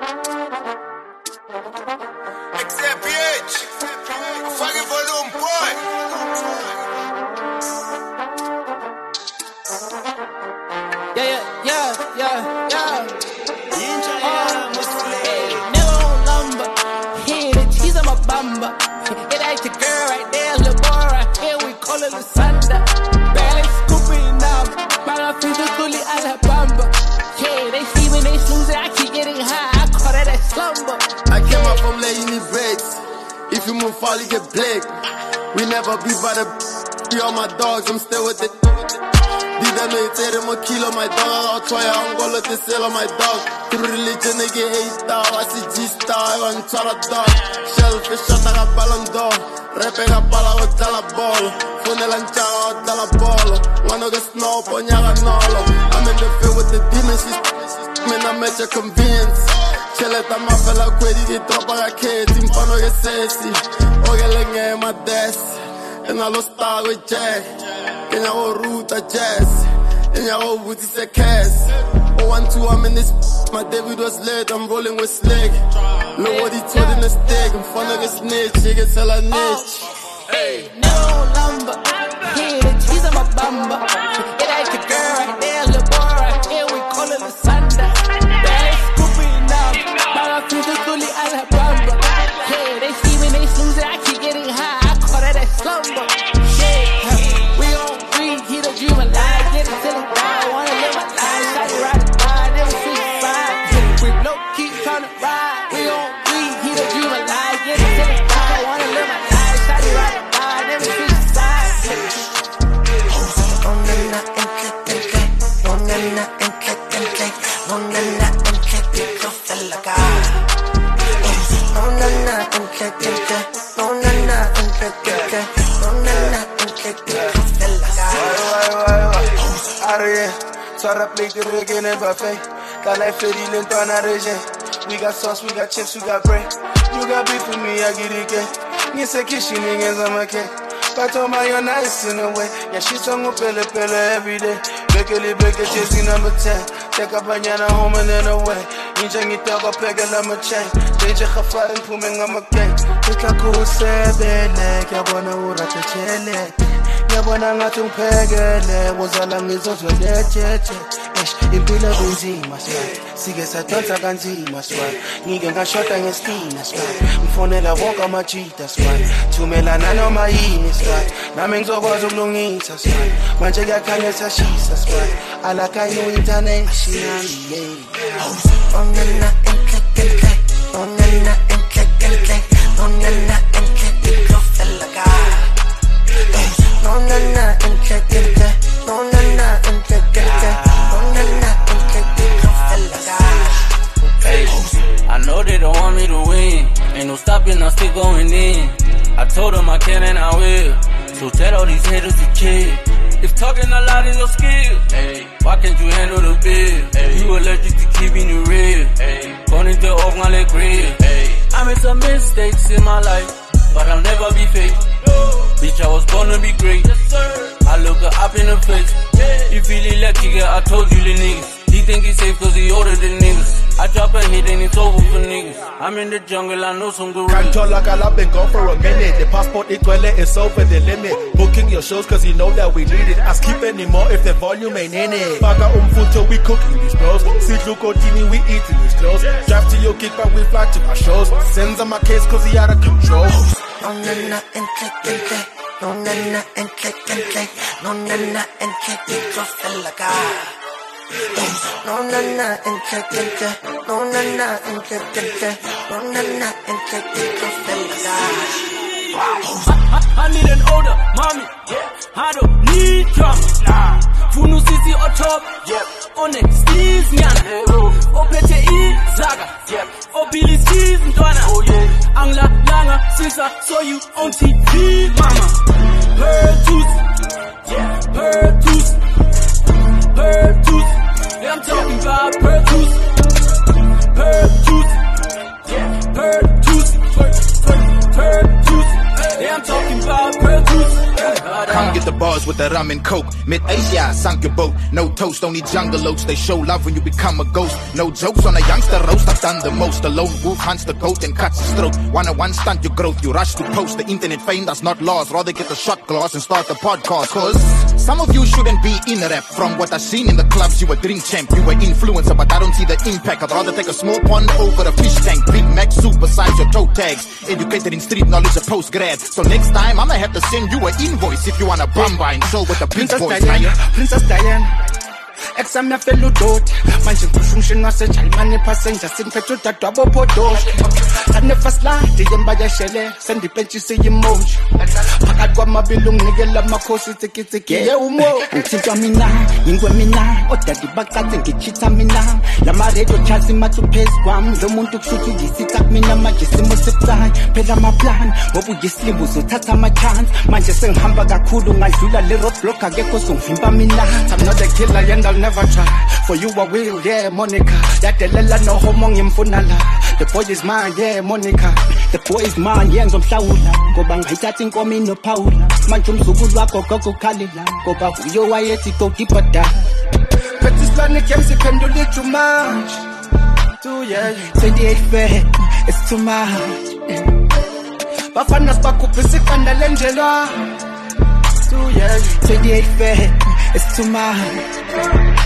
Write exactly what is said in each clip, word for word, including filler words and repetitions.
Fucking volume, boy. Yeah, yeah, yeah, yeah, yeah. Oh, hey, never on lumber. Hey, the cheese on my bumper. It ain't your girl right there, little boy right here. We call it Lusanda. Barely scooping up. Man, I'm physically Alabama. Yeah, they see when they snooze it, I keep getting high. I call that a slumber. I came out from laying the breaks. If you move fall, you get black. We never be by the be all my dogs, I'm still with it. These them they say them a kilo, my dog. I'll try, I'm gonna let this sell on my dog. Through religion, they get eight star. I see G-Star, I want to a dog. Shellfish shot, I got ballon d'or. Repe got bala, I got la ball. Phone lanchara, I got la ball. Wanna get snow, ponyaga nolo. I'm in the field with the demons, she's man, I met your convenience. Cheleta mafela kwedi di tropa ga keti Mpano ge sesi Oge lenge ma des Ena lo star with Jack Kenya go ruta jazz Kenya go booty se cash Oh one two I'm in this My David was late I'm rolling with slick Nobody told in the stick Mpano ge snitch She get sell a niche Hey, no lumber Hey, the cheese on my bumper It ain't your girl right there Little boy right here We call it Lusanda. Physically Alabama. Yeah, they see when they snooze it, I keep getting high. I call that a slumber. Yeah, we on three, he the dream alive. Get it till it die. Wanna live my life, shot it right to die. Never see it fine. We low keep trying to ride. We on three, he the dream alive. Get it till it die. Wanna live my life, shot it right to die. Never see it fine. On the night and click and click. On the night and click and click. On the night and click and click. Fella guy. No na na and click and click. No na na and click and click. No na na and click and click. Fella guy. Why why why why? Arie, Sara play the reggae and buffet. That life feel in Tana region. We got sauce, we got chips, we got bread. You got beef with me, I get it again. You say kitchen niggas I'm a kid. But oh my, you're nice in a way. Yeah, she's on pele pele every day. Bekele beke chasing number ten. Take a banana home and then away. Injang it up a peg and I'm a chain. Deja Khafar and Puming I'm a gang. Take a cool sebele. Yabona ura te chele. Yabona ngatung pegele. Wazala mizo to leche. Esh, impila benzima swag. Sige sa tonsa ganzima swag. Nige nga shota nge stina swag. Mfonela woka machita swag. Tumela nano maini swag. Nami ngizokwazi ukulungisa swag. Manje kuyakhanyisa shisa swag. Alakayo international yeah. On the night and click and click. On the night and click and click. On the night and click and click. Fella guy. On the night and click and click. On the night and click and click. On the night and click and click. Fella guy. Hey, I know they don't want me to win. Ain't no stopping, I'm still going in. I told them I can and I will. So tell all these haters to chill. If talking a lot is your skill, hey, why can't you handle the bill? Hey, you allergic to keeping it real. Hey, going to off my leg grill. Hey, I made some mistakes in my life, but I'll never be fake. Bitch, I was born to be great. Yes, sir. I look her up in the face. Yeah. You feel electric, yeah, I told you the niggas. He think he's safe cause he older than niggas. I drop a hit and it's over for niggas. I'm in the jungle, I know some gorillas. Can't talk like I've been gone for a minute. The passport it toilet is over the limit. Booking your shows cause you know that we need it. Ask keep anymore if the volume ain't in it. Baga umfuto, we cooking these bros. See Lucotini, we eating these clothes. Drive to your kickback, we fly to my shows. Sends on my case cause he out of control. On the night and click and click. On the night and click and click. On the night and click and click. Fella guy. No na na and click and click. No na na and click and click. No na na and click and click. Fella guy. I, I need an older mommy. Yeah. I don't need drama. Nah. Funu sisi on top. Yep. On the skis nyana. O pete I zaga. Yep. O Billy skis ndwana. Oh yeah. Angla langa sisa so you on T V mama. Her tooth. Yeah. Her tooth. Her tooth. Yeah, I'm talking about her tooth. Her tooth. Yeah. Her tooth. Her tooth. Yeah, I'm talking about her tooth. Come get the bars with the rum and coke. Mid-Asia, sunk your boat. No toast, only jungle oats. They show love when you become a ghost. No jokes on a youngster roast. I've done the most. The lone wolf hunts the goat and cuts his throat. One on one stunt your growth. You rush to post. The internet fame that's not lost. Rather get the shot glass and start the podcast. Cause some of you shouldn't be in rap. From what I've seen in the clubs, you a drink champ. You a influencer, but I don't see the impact. I'd rather take a small pond over a fish tank. Big Mac soup besides your toe tags. Educated in street knowledge, a post grad. So next time I'ma have to send you an invoice if you wanna bamba and chill with the big boys. Diana, Princess Diana. Exam ya fellow dot. Manje kufunction wasejalimane passenger sinfethu dadwabo podosh. Ane first line yemba yashele sendi bench siyimoji. Phakathi kwamabili unginikela amakhosi tsikitsiki ye umo. Uthintwa mina ingwe mina odadi baqathe ngichitha mina. Lama radio charts imathu phezu kwami lo muntu kusuthi ngisitha kumina manje simo sibucayi phela ama plan ngoba uyislimbu uzothatha ama chance manje sengihamba kakhulu ngadlula le roadblock akekho songivimba mina. I'm not a killer and I'll never try. For you I will, yeah, Monica. Yadelela no homo ngimfuna la. The boy is mine, yeah, Monica. The boy is mine, yeah, ngizomhlawula. Ngoba ngayithatha inkomo inophawula. Manje umzukulu wakho gogo khalila. Ngoba uyo wayethi go deeper down. But this planet game siphendula it too much. Too yeah. twenty-eight fair, it's too much. Bafana sibakhupha isikanda lenjelwa. Too yeah. twenty-eight fair, it's too much.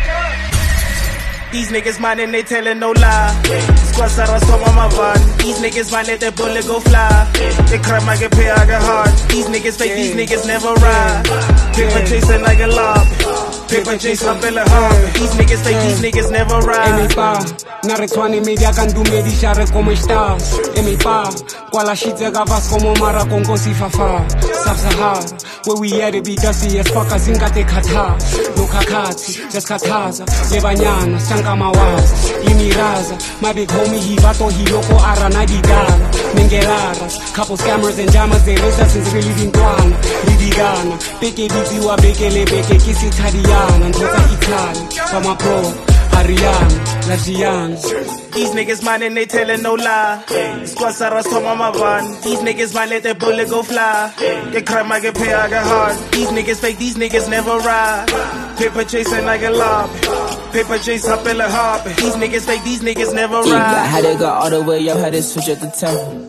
These niggas mine and they telling no lie. Squad Sarah song on my van. These niggas mine let that bullet go fly. They crime I get pay, I get hard. These niggas fake, these niggas never ride. Paper chasing like a lob. Paper chase up in the hub. These niggas fake, these niggas never ride. E mi pa, na retwani media kandu medishare como estás. E mi pa, kwala shite gavas como mara kongo si fafa. Sub-Sahara, where we at it be dusty as fuck as ingate kata. No kakati, just kataza. Lebanyana, Shanka mawaza, imiraza. My big homie, he vato, he loco, arana digana. Mengeraras, couple scammers and jammers, they raise us since really been gone. Lidigana, beke bitiwa, beke le beke, kisi tadiana, Ntosa Itali, Fama Pro, Ariana, Lagiana. These niggas mine and they telling no lie. Squad Sarah song on my van. These niggas mine let that bullet go fly. Get crime, I get pay, I get hard. These niggas fake, these niggas never ride. Paper chasing like a lob. Paper chase up in the hop. These niggas fake, these niggas never ride. Yeah, I had to go all the way, yo, had to switch at the tempo.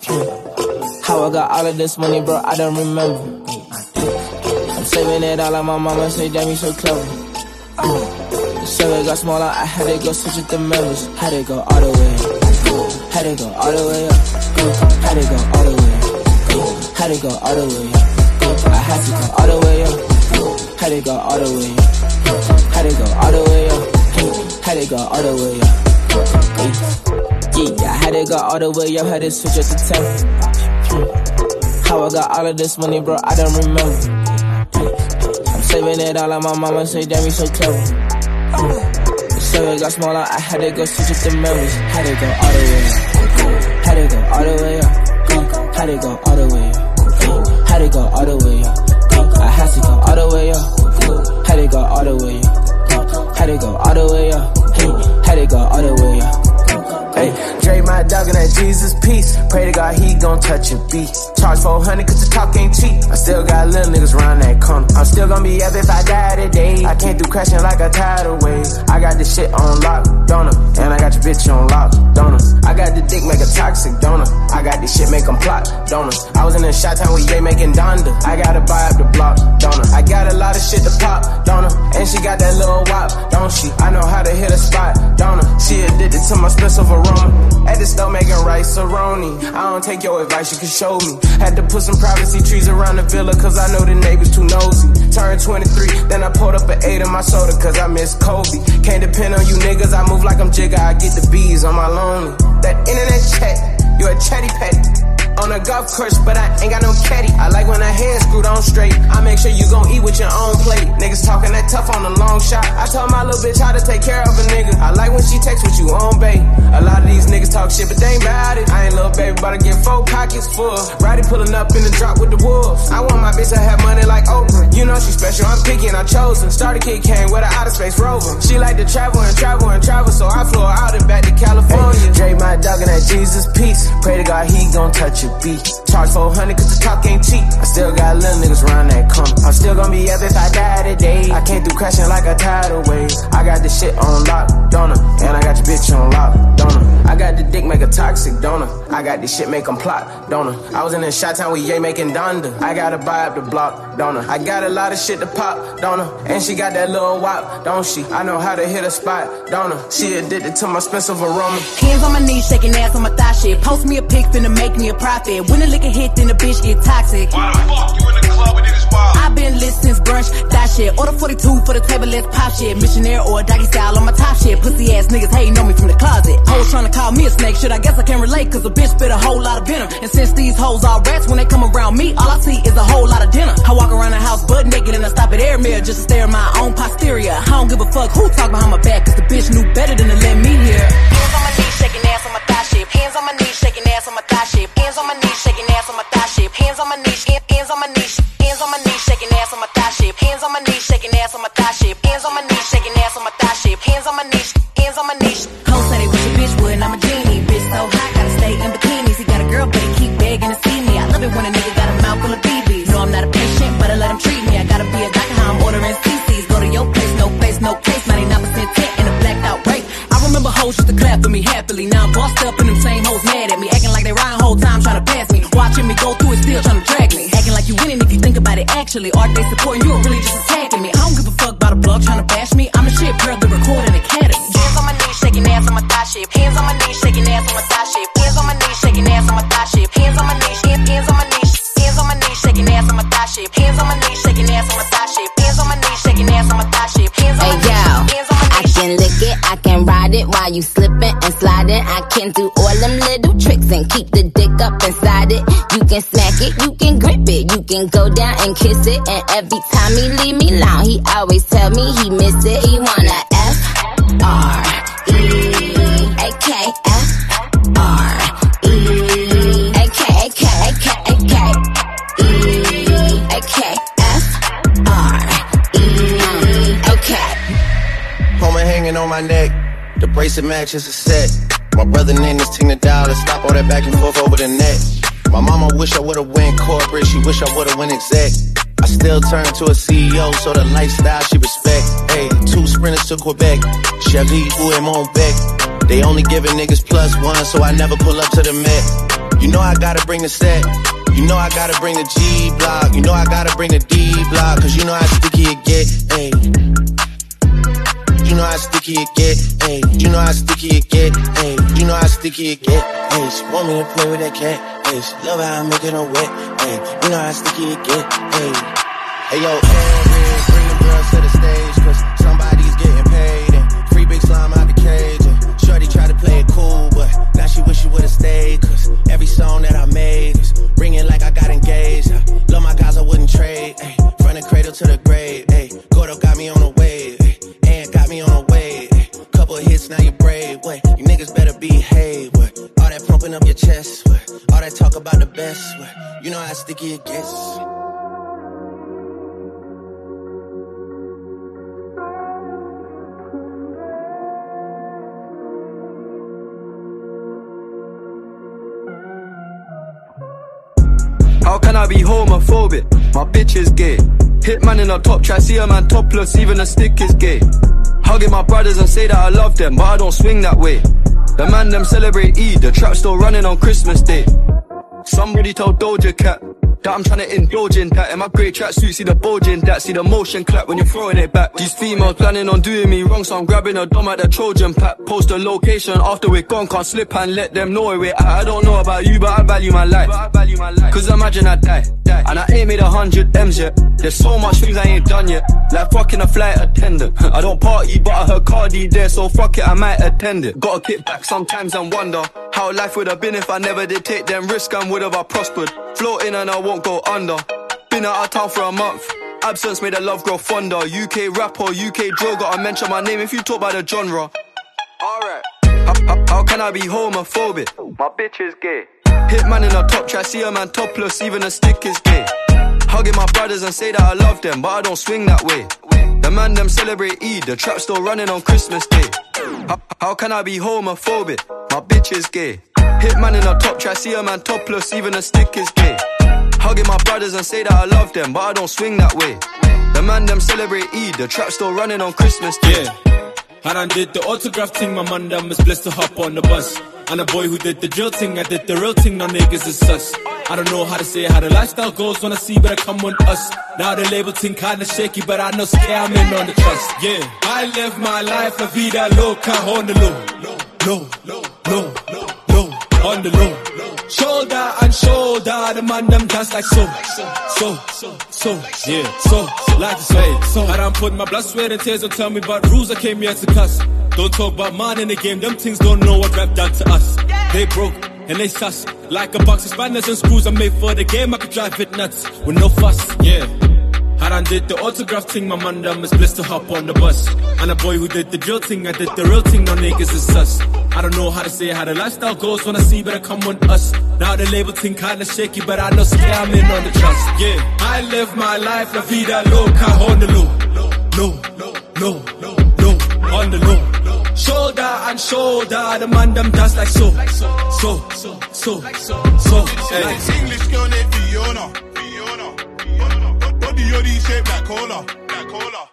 How I got all of this money, bro, I don't remember. I'm saving it all on my mama, say damn you so clever. So it got smaller, I had to go switch with the members. Had to go all the way up. Had to go all the way up. Had to go all the way up. Had to go all the way up. I had to go all the way up. Had to go all the way up. Had to go all the way up. Had to go all the way up. Yeah, I had to go all the way up. Had to switch at the tempo. How I got all of this money, bro, I don't remember. I'm saving it all on my mama, say damn you so clever. So it got smaller, I had to go switch with the members. Had to go all the way up. Had to go all the way up. Had to go all the way up. Had to go all the way up. I had to go all the way up. Had to go all the way up. Had to go all the way up. Had to go all the way up. Hey, Dre my dog and that Jesus peace. Pray to God he gon' touch your beat. Charge four hundred cause the talk ain't cheap. I still got little niggas round that corner. I'm still gonna be up if I die today. I can't do crashing like a tidal wave. I got this shit on lock, don't I? And I got your bitch on lock, don't I? I got the dick make a toxic, don't I? I got this shit make them plot, don't I? I was in the shot town with Ye making Donda. I gotta buy up the block, don't I? I got a lot of shit to pop, don't I? And she got that little wop, don't she? I know how to hit a spot, don't I? She addicted to my special aroma. At the store making rice roni. I don't take your advice, you can show me. Had to put some privacy trees around the villa cause I know the neighbors too nosy. Turned twenty-three, then I pulled up an eight in my soda cause I miss Kobe. Can't depend on you niggas, I move like I'm Jigga, I get the bees on my lonely. That internet chat, you a chatty patty. On a golf course, but I ain't got no caddy. I like when her head screwed on straight. I make sure you gon' eat with your own plate. Niggas talking that tough on the long shot. I told my little bitch how to take care of a nigga. I like when she texts with you on bait. A lot of these niggas talk shit, but they ain't bout it. I ain't little baby, but I get four pockets full. Roddy pulling up in the drop with the wolves. I want my bitch to have money like Oprah. You know she special, I'm picky and I chose her. Started kid came with an outer space rover. She like to travel and travel and travel, so I flew her out and back to California. Hey, Dre my dog and that Jesus peace. Pray to God he gon' touch your beat. Charge four hundred cause the talk ain't cheap. I still got little niggas round that corner. I'm still gon' be up if I die today. I came through crashing like a tidal wave. I got this shit on lock, don't I? And I got your bitch on lock, don't I? I got the dick make a toxic, don't I? I got this shit make them plot, don't I? I was in the Chi-Town with Ye making Donda. I gotta buy up the block, don't I? I got a lot of shit to pop, don't I? And she got that little wop, don't she? I know how to hit a spot, don't I? She addicted to my expensive aroma. Hands on my knees, shaking ass on my thigh shit. Post me a pic, finna make me a profit. When the liquor hit, then the bitch get toxic. Why the fuck you in the club with niggas wild? I been lit since brunch, that shit. Order forty-two for the table, let's pop shit. Missionaire or doggy style on my top shit. Pussy ass niggas hating on me from the closet. Hoes tryna call me a snake, shit, I guess I can relate. Cause a bitch spit a whole lot of venom. And since these hoes all rats, when they come around me, all I see is a whole lot of dinner. I walk around the house butt naked and I stop at air mirror just to stare at my own posterior. I don't give a fuck who talk behind my back, cause the bitch knew better than to let me hear. Hands on my knees, shaking ass on my thigh shit. Hands on my knees, shaking ass on my thigh shit. Hands on my knees, shaking ass on my thigh shit. Hands on my knees, hands on my knees, hands on my knees, shaking ass on my thigh shit. Hands on my knees, shaking ass on my thigh shit. Hands on my knees, shaking ass on my thigh shit. Hands on my knees, hands on my knees. Hoes say they wish a bitch would, and I'm a genie. Bitch so hot, gotta stay in bikinis. He got a girl, but he keep begging to see me. I love it when a nigga got a mouth full of B Bs. No, I'm not a patient, but I let him treat me. I gotta be a doctor, how I'm ordering C Cs. Go to your place, no face, no case. ninety-nine percent tent and a blacked out rape. I remember hoes used to clap for me happily. Now I'm bossed up and them same hoes mad at me. Acting like they riding whole time trying to pass me. Watching me go through it, still trying to drag me. Acting like you winning if you think about it actually. Are they supporting you or really just attacking me? I don't give a fuck about a blog trying to bash me. I'm the shit girl, the recording academy. Hands on my knees, shaking ass on my thigh shit. Hands on my knees, shaking ass on my thigh shit. Hands on my knees, shaking ass on my thigh shit. Hands on my knees, hands on my knees, hands on my knees, shaking ass on my thigh shit. Hands on my knees, shaking ass on my thigh shit. Hands on my knees, shaking ass on my thigh shit. Hands on my knees, hands on my knees. I can lick it, I can ride it while you slipping and sliding. I can do all them little tricks and keep the dick up inside it. You can smack it, you can grip it, you can go down and kiss it. And every time he leave me alone, he always tell me he miss it. He wanna F R E A K F R E A K A K A K A K E A K F R E A K. Home hanging on my neck, the bracelet matches a set. My brother named this ting the dial, let's stop all that back and forth over the net. My mama wish I would've went corporate, she wish I would've went exec. I still turn to a C E O, so the lifestyle she respect. Hey, two sprinters to Quebec, Chevy, who am on back. They only giving niggas plus one, so I never pull up to the Met. You know I gotta bring the set, you know I gotta bring the G block, you know I gotta bring the D block, cause you know how sticky it get, hey. You know how sticky it get, ayy. You know how sticky it get, ayy. You know how sticky it get, ayy. She want me to play with that cat, ayy. She love how I'm making her wet, ayy. You know how sticky it get, ayy. Hey yo, Aaron, bring the girls to the stage, cause somebody's getting paid. And free big slime out the cage. And shorty tried to play it cool, but now she wish she would've stayed. Cause every song that I made is ringing like I got engaged. I love my guys, I wouldn't trade, ayy. From the cradle to the grave, ayy. Gordo got me on the wave, ayy. Got me on the way, couple hits, now you brave, what? You niggas better behave, what? All that pumping up your chest, what? All that talk about the best, what? You know how sticky it gets. How can I be homophobic? My bitch is gay. Hitman in a top try, see a man topless, even a stick is gay. Hugging my brothers and say that I love them, but I don't swing that way. The man them celebrate Eid, the trap still running on Christmas Day. Somebody told Doja Cat that I'm trying to indulge in that. In my grey tracksuit, see the bulge in that. See the motion clap when you're throwing it back. These females planning on doing me wrong, so I'm grabbing a dom at the Trojan pack. Post a location after we're gone, can't slip and let them know where we're at. I don't know about you, but I value my life. Cause imagine I die, and I ain't made a hundred M's yet. There's so much things I ain't done yet, like fucking a flight attendant. I don't party, but I heard Cardi there, so fuck it, I might attend it. Gotta kick back sometimes and wonder how life would have been if I never did take them risks, and would have I prospered. Floating and I won't go under. Been out of town for a month. Absence made the love grow fonder. U K rapper, U K drill, gotta mention my name if you talk about the genre. Alright. How, how, how can I be homophobic? My bitch is gay. Hitman in a top try, see a man topless, even a stick is gay. Hugging my brothers and say that I love them, but I don't swing that way. The man them celebrate Eid, the trap still running on Christmas Day. How, how can I be homophobic? My bitch is gay. Hit man in a top try, see a man topless, even a stick is gay. Hugging my brothers and say that I love them, but I don't swing that way. The man them celebrate Eid, the trap still running on Christmas Day. Yeah, I done did the autograph thing, my man them was blessed to hop on the bus. And a boy who did the drill thing, I did the real thing, now niggas is sus. I don't know how to say how the lifestyle goes when I see better come on us. Now the label thing kinda shaky, but I know scamming on the trust. Yeah, I live my life, la vida loca, on the low, low, low, low, low, on the low. Shoulder and shoulder, the man them dance like so, so, so, so, yeah, so, like so, so. I done put my blood, sweat and tears, don't tell me about rules, I came here to cuss. Don't talk about man in the game, them things don't know what rap done to us. They broke and they sus, like a box of spanners and screws I made for the game, I could drive it nuts, with no fuss, yeah. I done did the autograph thing, my man them is blessed to hop on the bus. And a boy who did the drill thing, I did the real thing, now niggas is sus. I don't know how to say how the lifestyle goes when I see better come on us. Now the label thing kinda shaky, but I know scamming on the trust. Yeah, I live my life, la vida loca, on the low, low, low, low, low, on the low. Shoulder and shoulder, the man them dance like so, so, so, so, so, so. Hey. English girl named Fiona, Fiona, Fiona. Body yoddy shaped like cola, like cola.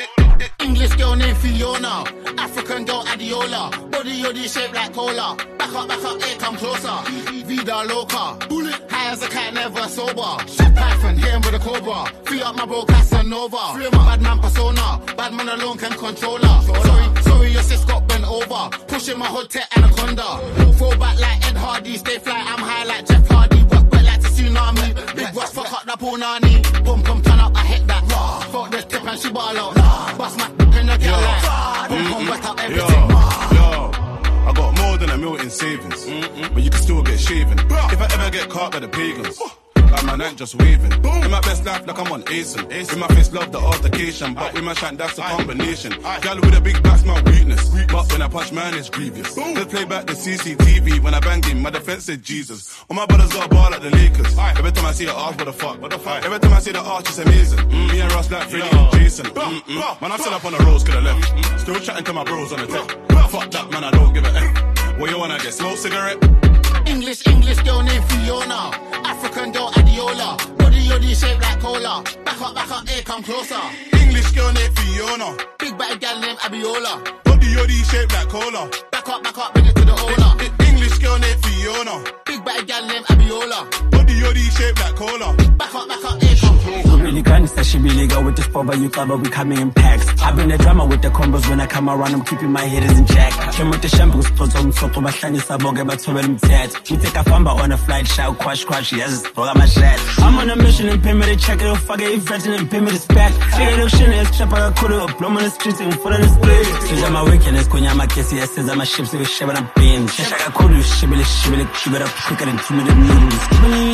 English girl named Fiona, African girl Adiola, body yoddy shaped like cola. Back up, back up, here come closer. Vida loca, bullet high as a cat, never sober. Shit Python, hit him with a cobra. Free up my bro Casanova. Free my bad man persona, bad man alone can control her. Sorry, sorry, your sis got bent over. Pushing my hood to anaconda. Fall back like Ed Hardy, stay fly, I'm high like Jeff Hardy. Work wet like the tsunami. Big Ross fuck up the punani. Boom, come turn up, I hit that. Fuck the tip and she ball out. Bust my in the girl like. Boom, boom, wet up everything. Yo, I got more than a mil in savings, mm-mm. but you can still get shaven. If I ever get caught by the pagans, like my night just waving. In my best life, like I'm on Asen. With my face, love the altercation, but with my shank, that's a combination. Gal with a big back's my weakness, but when I punch, man, it's grievous. Let's play back the C C T V. When I banged him, my defense said Jesus. All my brothers got a ball like the Lakers. Every time I see her arch, what the fuck? What the fuck? Every time I see the arch, it's amazing. Mm. Me and Ross like Freddie and Jason. Mm-mm. Man, I'm still up on the roads, could have left. Mm-mm. Still chatting to my bros on the tech. Fuck that, man, I don't give a F. What you wanna get? Smoke cigarette? English, English girl named Fiona, African girl Adiola, body yoddy shaped like cola. Back up, back up, here come closer. English girl named Fiona, big bad gal named Abiola, body yoddy shaped like cola. Back up, back up, bring it to the owner. English girl named Fiona, big bad gal named Abiola, body yoddy shaped like cola. Back up, back up, here come closer. Really gangster, she really go with the spot, but you cover, we coming in packs. I bring the drama with the combos when I come around, I'm keeping my head in check. Came with the shampoo, spots on so to bahlani saboge bathobela umthetho. We take a famba on a flight, shout crash crash, yes, program my shit. I'm on a mission and pay me the check, it'll fuck it, event and pay me the spec. Figure the shit is trap, I could have blown on the streets and full of the streets. So I'm a weekend, kunya makesi, yes, says I'm a ship, so we ship it up in. Shaka could you shibble, shibble, shibble up quicker than two minute noodles.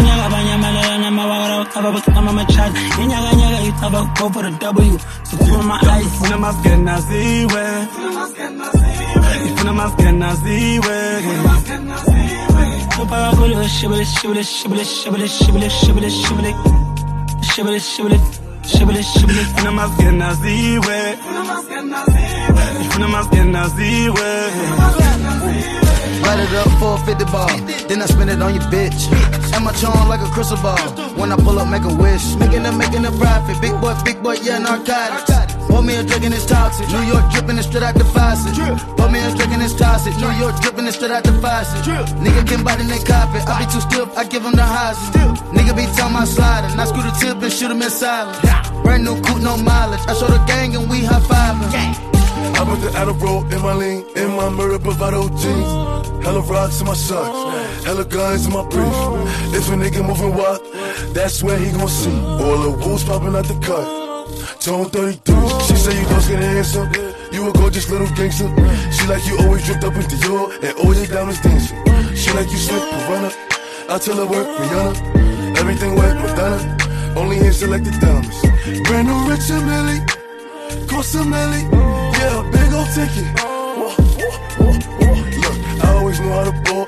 I'm a chat, you talk go for the W. So cool my eyes, when I'm a skin, I see where. When I'm a skin, I see where. So I go to shibble, shibble, shibble, shibble, shibble, shibble, shibble, shibble, shibble, shibble, shibble. When I'm a skin, I see where. When I'm a skin, I see where. Light it up for a fifty ball, then I spend it on your bitch. And my charm like a crystal ball. When I pull up, make a wish. Making it, making a profit. Big boy, big boy, yeah, narcotics. Pour me a drink and it's toxic. New York dripping it straight out the faucet. Pour me a drink and it's toxic. New York dripping it straight out the faucet. Nigga can bite in their carpet. I be too stiff, I give him the highs. Nigga be telling my sliding. I screw the tip and shoot him in silence. Brand new coupe, no mileage. I show the gang and we high fiving. I put the Adderall in my lean, in my murder bravado jeans. Hella rocks in my socks, hella guns in my brief. If a nigga moving wild, that's where he gon' see. All the wolves popping out the cut. Tone thirty-three. She say you don't get handsome, you a gorgeous little gangster. She like you always dripped up in Dior and all your diamonds dancing. She like you slip Piranha. I tell her work Rihanna. Everything wet Madonna. Only in selected diamonds. Brand new rich and Millie. Cost a milli, yeah, big ol' ticket. Look, I always know how to ball. Brody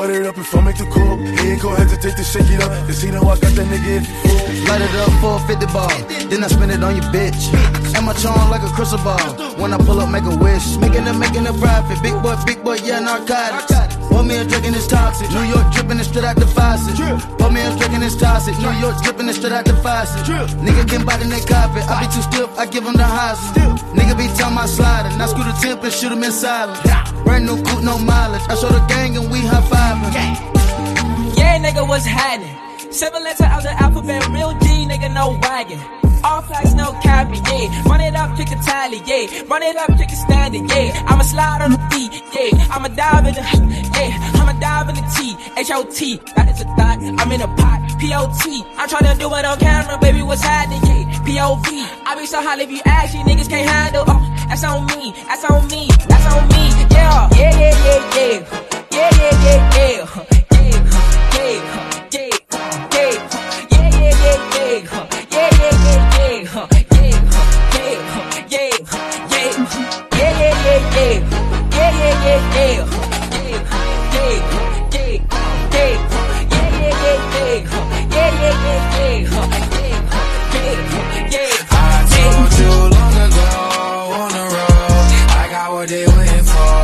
Wet it up if I make the call. He ain't gon' hesitate to shake it up, cause he know I got that nigga if you fall. Light it up for a fifty ball, then I spend it on your bitch. And my charm like a crystal ball. When I pull up, make a wish. Making it, making it profit. Big boy, big boy, yeah, narcotics. Pour me a drink and it's toxic. New York dripping it straight out the faucet. Pour me a drink and it's toxic. New York dripping it straight out the faucet. Nigga can bite in that carpet. I be too stiff, I give him the hostage. Nigga be telling my sliding. I screw the temp and shoot him in silence. Brand new coupe, no mileage. I show the gang and we high fiving. Yeah, nigga, what's happening? Seven letter out the alphabet, real G, nigga, no wagon. All flights, no cabin, yeah. Run it up, kick a tally, yeah. Run it up, kick a standard, yeah. I'ma slide on the beat, yeah. I'ma dive in the, yeah. I'ma dive in the T, H O T. That is a thought, I'm in a pot, P O T. I'm tryna do it on camera, baby, what's happening, yeah. P O V. I be so hot if you ask, you niggas can't handle. Oh, that's on me, that's on me, that's on me, yeah. Yeah, yeah, yeah, yeah. Yeah, yeah, yeah, yeah. Yeah, yeah, yeah, yeah. Yeah, yeah, yeah, yeah. Yeah, yeah, yeah, yeah, huh, yeah, huh, yeah, huh, yeah, yeah, yeah, yeah, yeah, yeah, yeah, yeah, yeah, yeah, huh, yeah, yeah, yeah, yeah, yeah, yeah, yeah, huh, yeah, yeah, yeah, yeah, huh, yeah, yeah, yeah. I told you long ago on the road, I got what they waiting for.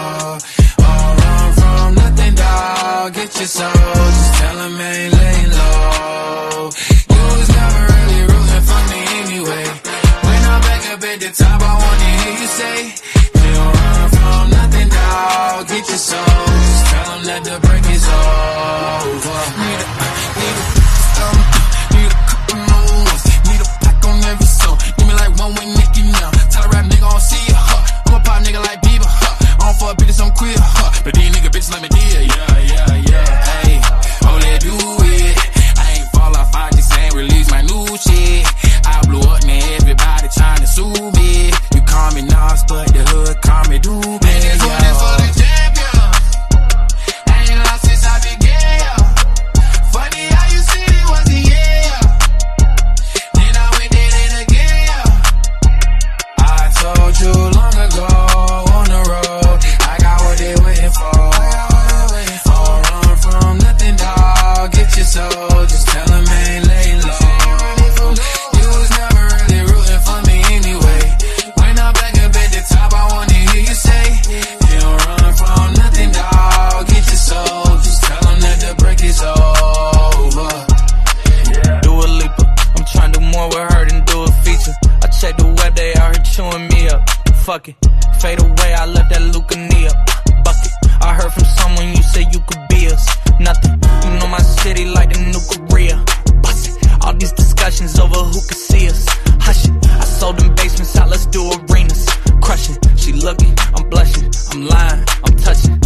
All run from nothing, dog. Get your soul, just tell them ain't laying low. You was never really rooting for me anyway. When I'm back up at the top, I wanna hear you say, you don't run from nothing, dog. Get your soul, just tell them that the break is over. Need a, need a, um, need a couple moves. Need a pack on every soul. Give me like one way Nicky now. Tell a rap nigga I don't see ya, huh. I'm a pop nigga like Bieber, huh. I don't fuck bitches, I'm queer, huh. But these nigga bitches like me, dear, yeah, yeah, yeah. Hey, oh, they do it. I ain't fall off, I just ain't release my new shit. I blew up, man, everybody trying to sue me. You call me Nas, but the hood call me Doobie. Man, this one is for the champion. I ain't lost since I began. Funny how you said it was the year. Then I went did it again. I told you long ago on the road, I got what they waiting for. All run from nothing, dog. Get your soul, just tell them ain't laying low. You was never really rooting for me anyway. When I'm back up at the top, I wanna hear you say, you don't run from nothing, dog. Get your soul, just tell them that the break is over. Do a leaper, I'm trying to do more with her than do a feature. I check the web, they out here chewing me up. Fuck it, fade away, I left that Luca knee up. Bucket, I heard from someone you said you could be us. Nothing, you know my city like the new Korea. Bust it, all these discussions over who could see us. Hush it, I sold them basements out, let's do arenas. Crushing, she looking, I'm blushing, I'm lying, I'm touching.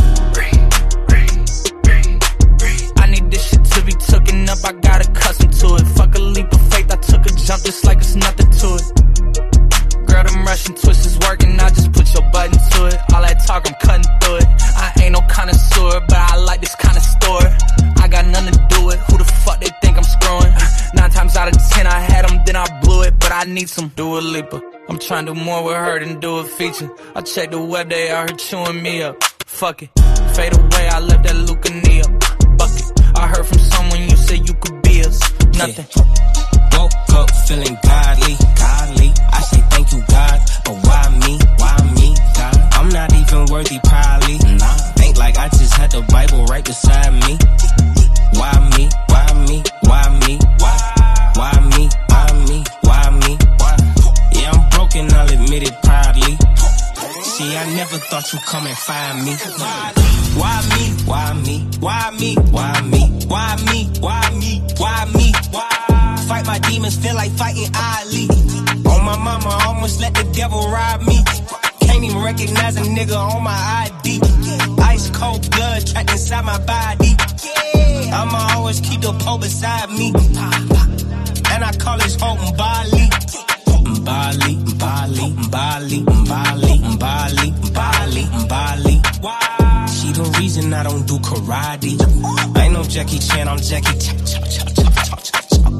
I need this shit to be taken up, I got accustomed to it. Fuck a leap of faith, I took a jump just like it's nothing to it. Girl, them Russian twists is working, I just put your button to it. All that talk, I'm cutting through it. I ain't no connoisseur, but I like this kind of story. I got nothing to do with who the fuck they think I'm screwing. Nine times out of ten I had them, then I blew it, but I need some Dua Lipa. I'm trying to do more with her than do a feature. I check the web, they out here chewing me up. Fuck it, fade away, I left that Luca knee up. Bucket, I heard from someone you said you could be us. Nothing. Yeah. Woke up feeling godly, godly. I say thank you, God, but why me? Why me, God? I'm not even worthy, probably. Nah, think like I just had the Bible right beside me. Why me? Why me? Why me? Why? Why me? Why me? Why me? Why? Yeah, I'm broken, I'll admit it proudly. See, I never thought you'd come and find me. Why me? Why me? Why me? Why me? Why me? Why me? Why me? Why? Fight my demons, feel like fighting Ali. On my mama, almost let the devil rob me. Can't even recognize a nigga on my I D. Ice cold blood trapped inside my body. I'ma always keep the pole beside me. And I call this home Bali. Bali, Bali, Bali, Bali, Bali, Bali, Bali. She the reason I don't do karate. I ain't no Jackie Chan, I'm Jackie Chop, chop, chop, chop, chop, chop, chop.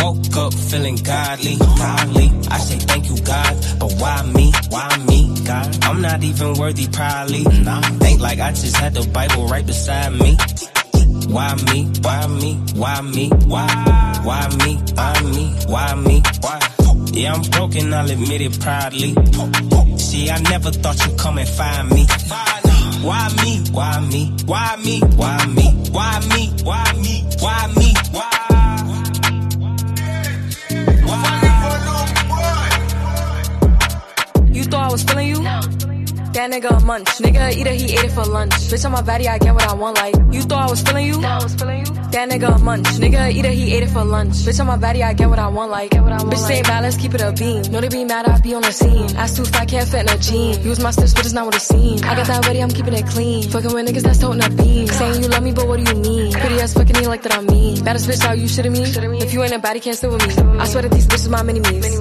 Woke up feeling godly, godly. I say thank you, God, but why me? Why me, God? I'm not even worthy, probably. Nah, think like I just had the Bible right beside me. Why me? Why me? Why me? Why? Why me? Why me? Why me? Why? Yeah, I'm broken, I'll admit it proudly. See, I never thought you'd come and find me. Why me? Why me? Why me? Why me? Why me? Why me? Why me? Why? You thought I was feeling you? No. That nigga a munch. Nigga a eater, he ate it for lunch. Bitch, on my body, I get what I want, like. You thought I was feeling you? No, I was feeling you. That nigga a munch. Nigga a eater, he ate it for lunch. Bitch, on my body, I get what I want, like. Get what I want, bitch, say like. Bad, let's keep it a beam. Know they be mad, I be on the scene. Ass too fat, can't fit in a jean. Use my steps, but it's not what it seems. I got that ready, I'm keeping it clean. Fucking with niggas that's toting a beam. Saying you love me, but what do you mean? Pretty ass fucking me like that I'm mean. Baddest bitch, how you shitting me? If you ain't a baddie, can't stay with me. I swear that these bitches my mini-me's.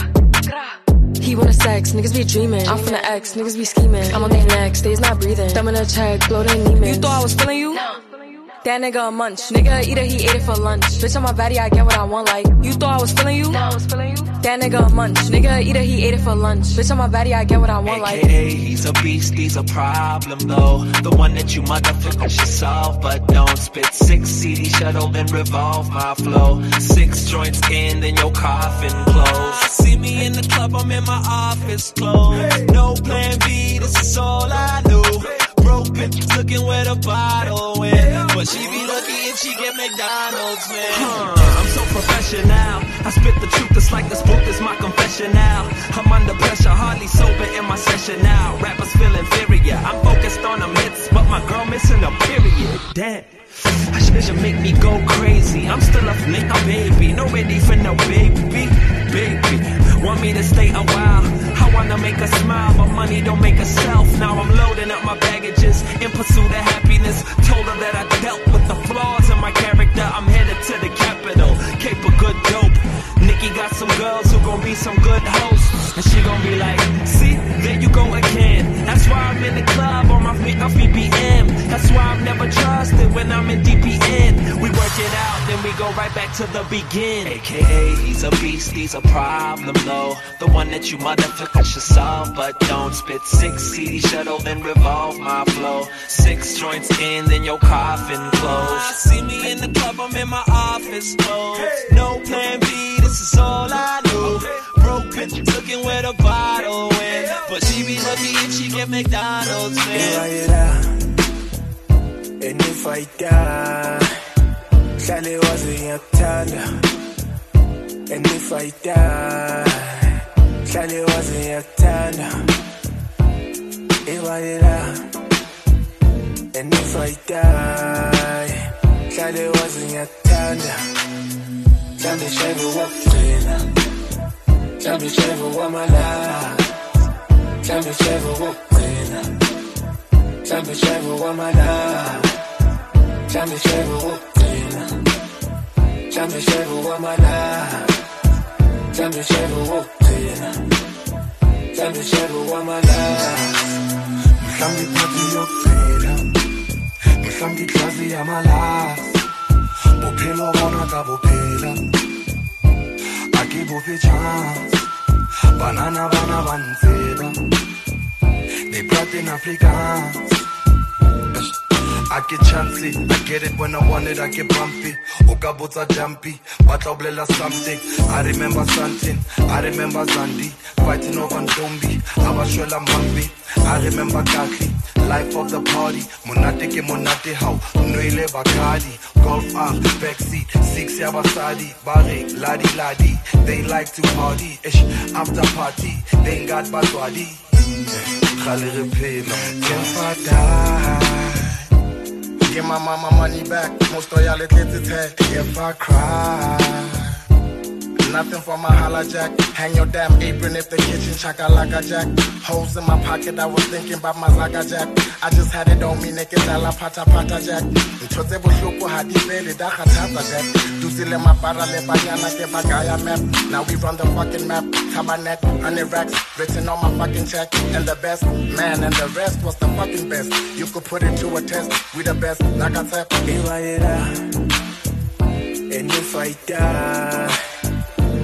He wanna sex, niggas be dreaming. I'm from the X, niggas be scheming. I'm on their neck, stays not breathing. Thumb in a check, blow their Neiman. You thought I was feeling you? No. That nigga a munch. Nigga a eater, he ate it for lunch. Bitch, on my body, I get what I want, like. You thought I was feeling you? No, I was feeling you. That nigga a munch. Nigga a eater, he ate it for lunch. Bitch, on my body, I get what I want, like. A K A he's a beast, he's a problem, though. The one that you motherfuckers should solve, but don't spit. Six C D shuttle, then revolve my flow. Six joints in, then your coffin close. See me in the club, I'm in my office clothes. No plan B, this is all I do. Broke bitches looking where the bottle went, but she be lucky if she get McDonald's, man. Huh, I'm so professional. I spit the truth, it's like this book is my confession now. I'm under pressure, hardly sober in my session now. Rappers feel inferior, I'm focused on them hits, but my girl missing a period. Damn, I should make me go crazy. I'm still a nigga, baby, no ready for no baby, baby. Want me to stay a while, I wanna make her smile, but money don't make herself. Now I'm loading up my baggages in pursuit of happiness. Told her that I dealt with the flaws in my character. I'm headed to the capital, Cape of good dope. Nikki got some girls who gon' be some good hosts, and she gon' be like, see, there you go again. That's why I'm in the club on my feet off B P M. That's why I'm never trusted when I'm in D P N. We work it out, then we go right back to the begin. A K A he's a beast, he's a problem, though. The one that you motherfuckers should solve, but don't spit. Six C D shuttle, then revolve my flow. Six joints in, then your coffin close. See me in the club, I'm in my office clothes. No plan B, this is all I do. Broke bitch looking where the bottle went, but she be lucky if she get McDonald's, man. And if I die, Sally wasn't your tender. And if I die, Sally wasn't your tender. If I die, and if I die, Sally wasn't your tender. Sally shave a walk, Sally shave a woman, Sally shave a walk, Sally shave a woman, Sally shave a walk, Sally shave a woman, Sally shave a walk, Sally shave a woman, Sally party your fela, Sally classy amala, Bopelo bona ka bopela. Give off a chance, banana banana banzeba. They brought in Africans. I get chancy, I get it when I want it, I get bumpy. Okabota jumpy, but I'll bless something. I remember something, I remember Zandi, fighting over Ndombi, Abashwela Mambi. I remember Kaki, life of the party. Monate ke monate how, Noile Bakadi. Golf up, backseat, six Yabasadi, Bari, Ladi Ladi. They like to party, ish, after party. They ain't got Batwadi. Khali repeat, if I die, give my mama money back. Most loyalty to take. If I cry, nothing for my holla jack. Hang your damn apron if the kitchen chakalaka jack. Holes in my pocket, I was thinking about my zaga jack. I just had it on me naked, la pata pata jack. Nchoze boshoko hadi vele da khatata jack. Duzile mapara le banyana ke bagaya map. Now we run the fucking map. Tabanet, hundred racks, written on my fucking check. And the best, man, and the rest was the fucking best. You could put it to a test, we the best. Nakatep. And if I die,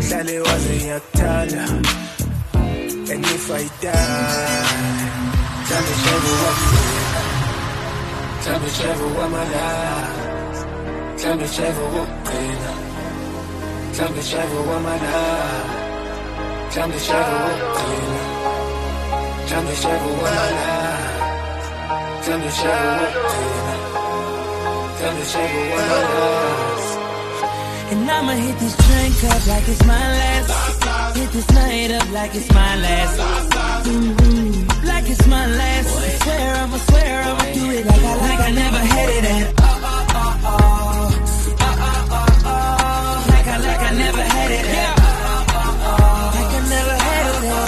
Sally wasn't your turn. And if I die, tell me Trevor what Tell me Trevor what my life. Tell me Trevor what pain. Tell me Trevor what my life. Tell me Trevor what pain. Tell me Trevor what my life. Tell me Trevor what pain. Tell me Trevor what my life. And I'ma hit this drink up like it's my last. Hit this night up like it's my last. Mm-hmm. Like it's my last. I swear I'ma swear I'ma do it like I like I never had it at. Oh oh oh oh. Oh oh oh oh. Like I like I never had it at. Oh oh oh. Like I never had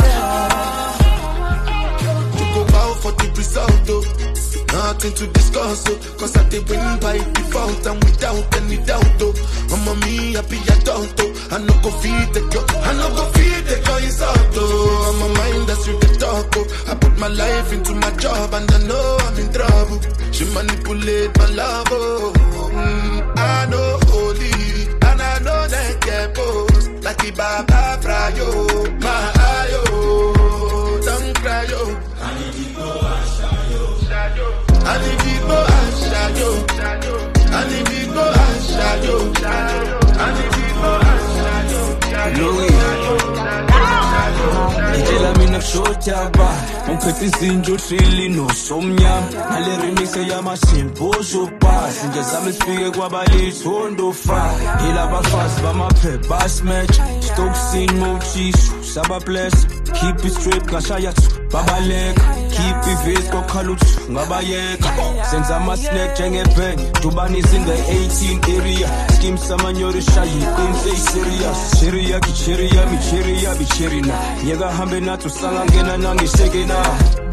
it at. To go out for the result though. Nothing to discuss, oh, cause I did win by default and without any doubt, oh. Mama me, I be adult, oh. I no go feed the girl, I no go feed the girl insult, oh. I'm a mind that's you the talk, oh. I put my life into my job and I know I'm in trouble. She manipulate my love, oh. Mm, I know holy, and I know that get post. Like the Baba Frayo, my ayo, don't cry, yo. I need to go and shayo. I need to go and shayo. I need to go and shayo. I need to go and shayo. Ngitshela mina kushotaba umphethe izinto trili nosomnyama nale remix yamasimpo zobhasi nje zami sifike kwabalithondo fa yilaba fast bamaphepha smash stock scene mochisu saba bless keep it straight kashaya babaleka keep it face kokhaluthu ngabayeka senza ama snack njengebang dubanisa in the eighteen area scheme samanyori shayi in serious cheria kicheria micheria bicherina nyeka hambe nathi usanga ngena nangisheke na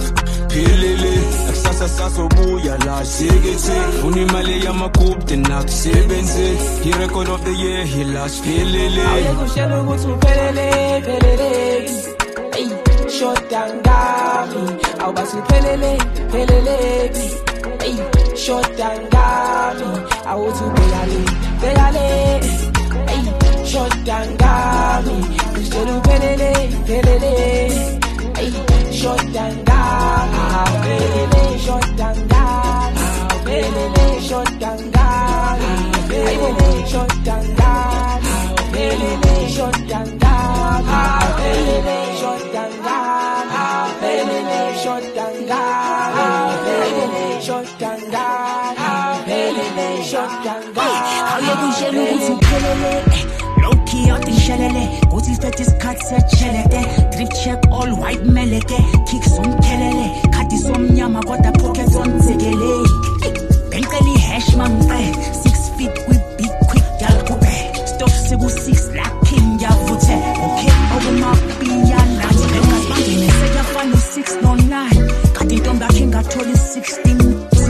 philele akusasa sasobuya la shekethe unimali yamakupte nakusebenze he record of the year he last philele awukushela ukuthi uphelele phelele hey short down gami awubasi phelele phelele hey short down gami awuthi ubekale bekale hey short down gami ushela uphelele phelele hey short down gami phelele short down gami phelele short down gami phelele short down gami phelele short down gami phelele short down gami phelele short down gami phelele short down gami phelele short down gami awukushela ukuthi uphelele low-key out ishelele kuthi sithathe isikhathi sechelete drip check all white meleke kicks umkhelele khadi somnyama kodwa pockets onzekele bengcela ihash mangqe six feet with big quick gal kube stop seku six lakhi ngiyavuthe okay okumapiyana ngene sekafana six no nine kadi intombi yakhe ngathola sixteen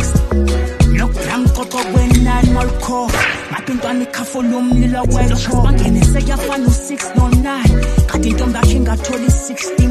lockdown koko kwenani molko mapintwana ikhafula umlilo wetho bangene sekuyafana six no nine kadi intombi yakhe ngathola sixteen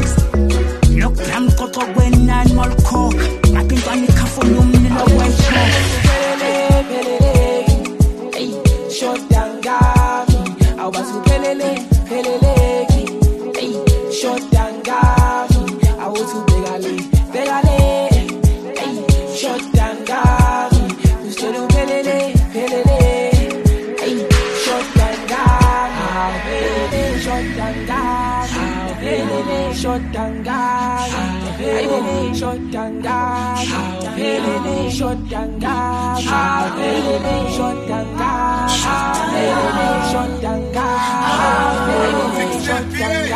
lockdown koko kwenani molko mapintwana ikhafula umlilo wetho phelele phelele hey short down gami awubasi phelele phelele hey short down gami awuthi ubekale bekale hey short down gami ushela phelele phelele hey short down gami phelele short down gami phelele short down gami phelele short down gami phelele short down gami phelele short down gami phelele short down gami phelele short down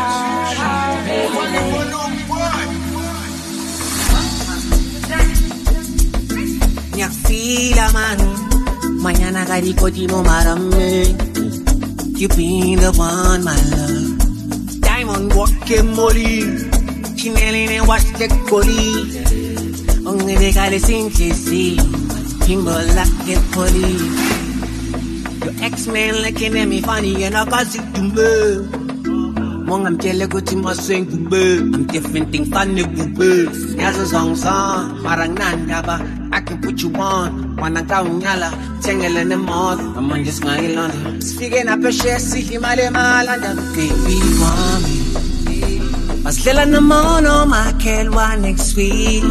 gami Nyafila manu mañana karikotimo marame you been the one my love diamond walk mori chinelene watch the kori ongede kale sinchisi pinball like poli your ex-man looking at me funny and I got sick to me Mong I'm telling you to my swing to be I'm different thing funny to be Yazo song song Marang nanda ba I can put you on. Wanna ka unyala, tengele ne moto. I'm on just my London. Speaking up a share, see male malanda. Baby, mommy. Maslela na mono, my kelwa next week.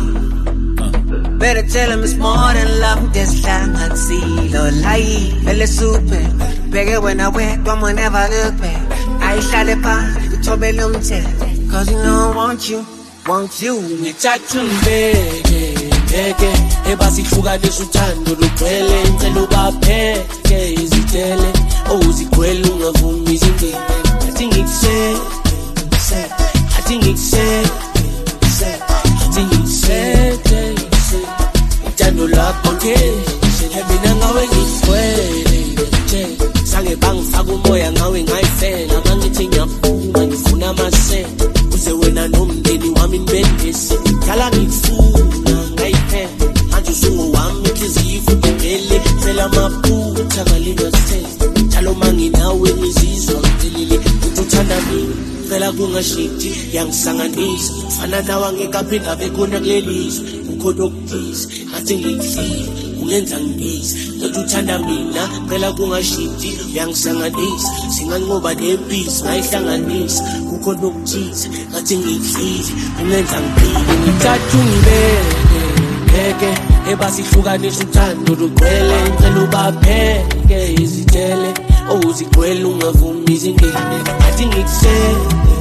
Better tell him it's more than love, this time I'd see. Lo lie, feel super. Bigger when I went, come on, never look back. I shot it pa, you told me them tell. Cause you know I want you, want you. Me chatun bege, bege. Eba si fuga de sutando, do kwele. Ntelo ba peke, izitele. Oh, zikwele, unga vumi zinde. I think it's said, said. I think it's said, said. I think it's said, said. Ntendo la konke. Hebi na ngawe ngitwele. Sange bang fagu moya ngawe ngaifela. Mangithi ngiyafuna ngifuna mase. Uze wena nomndeni wami nibendese. Kala ngifuna ngayiphela. Manje usungu wami inhliziyo ivele. Phela amaphutha kalingasele. Njalo manginawe ngizizwa ngidilile. Uthanda mina phela kungashiti yangisanganisa. Fana nawe ngekaphinda bekona kulelizwe. Ukhodo kuphisa ngathi ngikufile. Ungenza ngibisi ndoda uthanda mina phela kungashiti yangisanganisa singanqoba nebhisi ngayihlanganisa kukho nokuthiza ngathi ngikufile ungenza ngibili ngithatha ungibeke beke ebasihlukanisa uthando lugcwele ngicela ubapheke izitele owuzigcwele ungavumi izingene ngathi ngikuse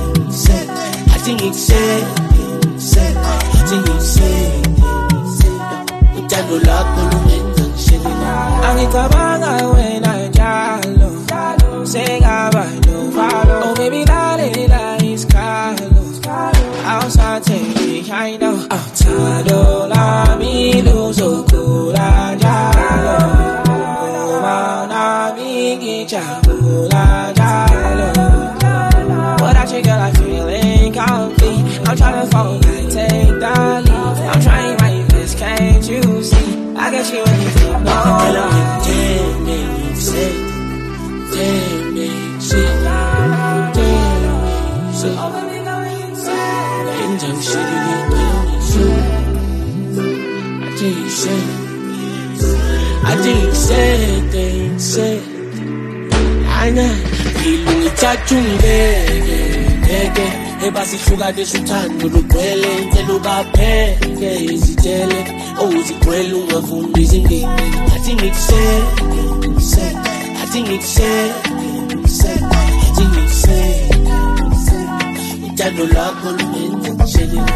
ngathi ngikuse ngathi ngikuse uthando lakho lungenza ngishelela angicabanga wena njalo sengaba novalo oh baby lalela isikalo awusatheli I know uthando lami luzokula njalo uma nami ngijabula njalo without you girl I feel incomplete I'm trying to fall like take the lead I'm trying my best can't you see I got you anything no no damn me say damn me say damn me say 인정 시리니 I think you say I think you say they say I know ilungi thathungi beke beke ebasihlukanisa uthando lugcwele ngicela ubapheke izitele owuzigcwele ungavumi izingene ngathi ngikuse ngathi ngikuse ngathi ngikuse uthando lakho lungenza ngishelela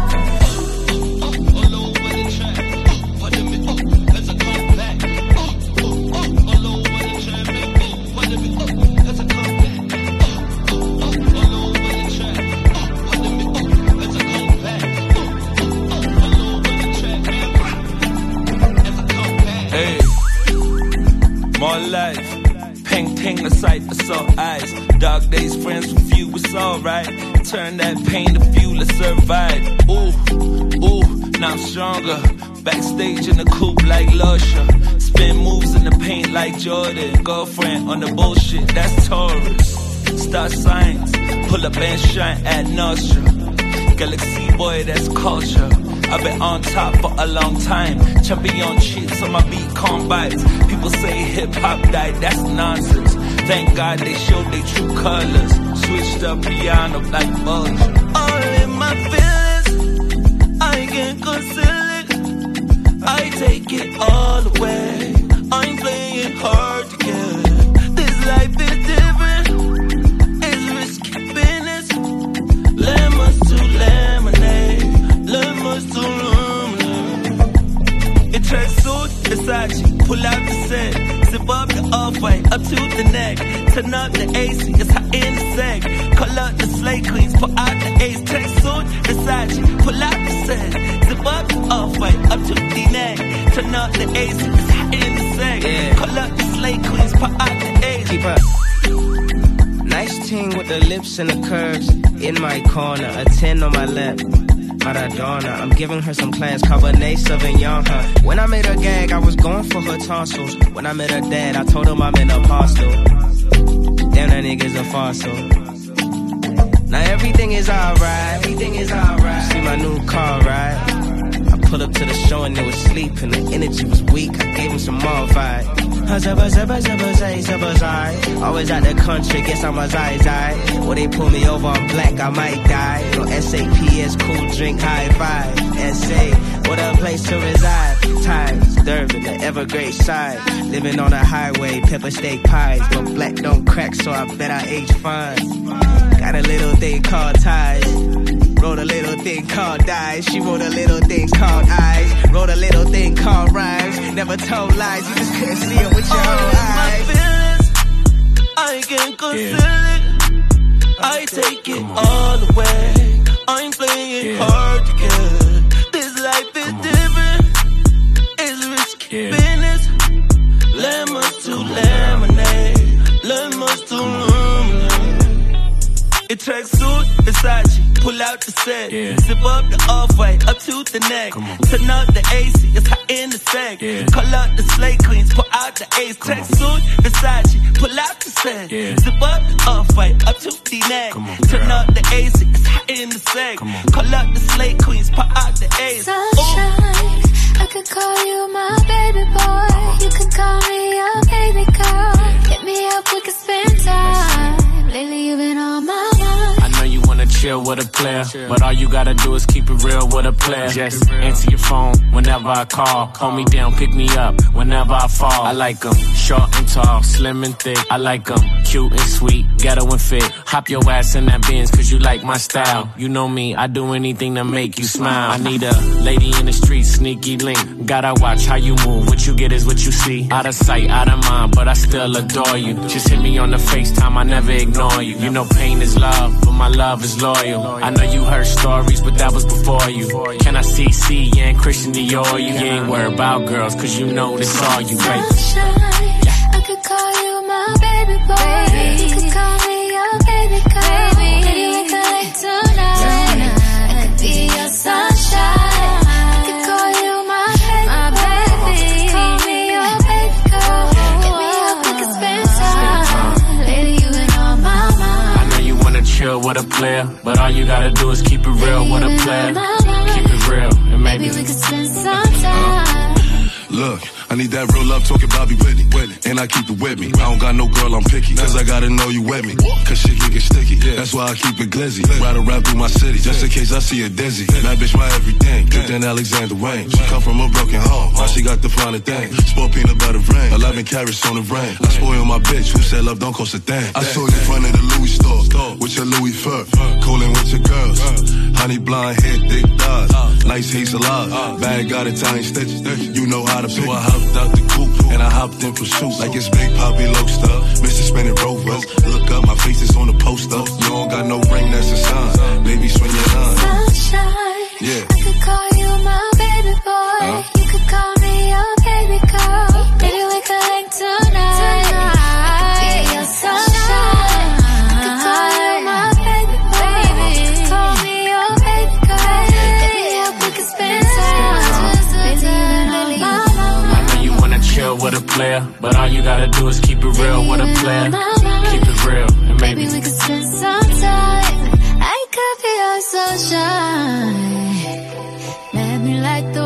More life, ping ping the sight for sore eyes. Dark days, friends with you, it's alright. Turn that pain to fuel to survive. Ooh, ooh, now I'm stronger. Backstage in the coupe like Lusher. Spin moves in the paint like Jordan. Girlfriend on the bullshit, that's Taurus. Star signs, pull up and shine at Nostra. Galaxy boy, that's culture. I've been on top for a long time. Champion cheats on my beat, calm bites. People say hip-hop died, that's nonsense. Thank God they showed their true colors. Switched up piano like Bulger. All in my feelings, I can't conceal it. I take it all away. I'm playing hard to get. This life is different. It's risky business. Lemons to lemonade. Lemons to lemonade. It tracks suit, Versace, pull out the set. Zip up the off-white, up to the neck. Turn up the A C, it's hot in the sec. Call up the slay queens, pull out the ace. Track suit, Versace, pull out the set. Zip up the off-white, up to the neck. Turn up the A C, it's hot in the sec. Yeah. Call up the slay queens, pull out the ace. Keep up. Nice ting with the lips and the curves. In my corner, a ten on my lap. Maradona, I'm giving her some class, Cabernet Sauvignon, huh? When I made her gag, I was going for her tonsils. When I met her dad, I told him I'm an apostle. Damn, that nigga's a fossil. Now everything is alright, everything is alright. See my new car, right? I pulled up to the show and they was sleep and the energy was weak. I gave them some more vibe. Always out the country, guess I'm a zai zai. Or they pull me over, I'm black, I might die. No S A P S, cool drink, high five. S A, what a place to reside. Times, Durban, the Evergreen side. Living on a highway, pepper steak pies. But black don't crack, so I bet I age fine. Got a little thing called ties. Wrote a little thing called dies. She wrote a little thing called eyes. Wrote a little thing called rhymes. Never told lies, you just couldn't see it with your own eyes. My feelings, I can't conceal it. I take it all away. I'm playing yeah. hard to get. This life is different. It's risky yeah. business. Lemons to lemonade. Lemons to lemonade. It tracks suit, Versace. Pull out the set, yeah. Zip up the off-white, up to the neck. Turn up the A C, it's hot in the sack. Yeah. Call out the slay queens, pull out the ace. Track suit, Versace, pull out the set. Yeah. Zip up the off-white, up to the neck. On, Turn up the A C, it's hot in the sack. Call out the slay queens, pull out the ace. Sunshine, I could call you my baby boy. You could call me your baby girl. Hit me up, we could spend time. Lately you've been on my mind. I know you wanna chill with a player, but all you gotta do is keep it real with a player. Just answer your phone whenever I call. Hold me down, pick me up whenever I fall. I like them short and tall, slim and thick. I like them cute and sweet, ghetto and fit. Hop your ass in that Benz cause you like my style. You know me, I do anything to make you smile. I need a lady in the street, sneaky link. Gotta watch how you move, what you get is what you see. Out of sight, out of mind, but I still adore you. Just hit me on the FaceTime, I never ignore you. You know pain is love, but my love is loyal. I know you heard stories, but that was before you. Can I see C and Christian Dior? You ain't worried about girls, cause you know this all you, baby. Sunshine, I could call you my baby boy. You could call me your baby girl. Maybe we could link tonight. I could be your sunshine. I could call you my baby boy. You could call me your baby girl. Hit me up, we could spend time. Lately you been on my mind. I know you wanna chill with a player, but all you gotta do is keep it real with a player. Keep it real, and maybe, maybe we could spend some time. Look, I need that real love talking Bobby Whitney. And I keep it with me. I don't got no girl, I'm picky. Cause I gotta know you with me. Cause shit can get sticky. That's why I keep it glizzy. Ride around through my city. Just in case I see a dizzy. That bitch my everything. Good than Alexander Wayne. She come from a broken home. Now she got the finer thing. Sport peanut butter rain. eleven carats on the rain. I spoil my bitch. Who said love don't cost a thing? I saw you in front of the Louis store. With your Louis fur. Coolin' with your girls. Honey blonde hair, thick thighs. Nice hazel eyes. Bag got Italian stitches. You know how to pick. So I hopped out the coupe. And I hopped in pursuit. Like it's Big Poppy Loaster. Mister Spinning Rovers. Look up, my face is on the poster. You don't got no ring, that's a sign. Baby, swing your line. Sunshine, yeah. I could call you my baby boy. Uh-huh. You could call me your baby girl. Maybe we could link tonight. tonight. I could be your sunshine. I could call you my baby boy. You could call me your baby girl. Hit me up, we could spend time. Lately you been on my mind. I know you wanna chill with a player, but all you gotta do is keep it real with a player. Keep it real, and maybe, maybe we could spend some time. I could be your sunshine. Let me light the